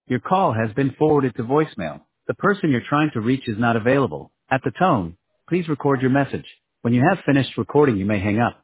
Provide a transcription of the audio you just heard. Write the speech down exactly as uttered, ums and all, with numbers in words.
Your call has been forwarded to voicemail. The person you're trying to reach is not available. At the tone, please record your message. When you have finished recording, you may hang up.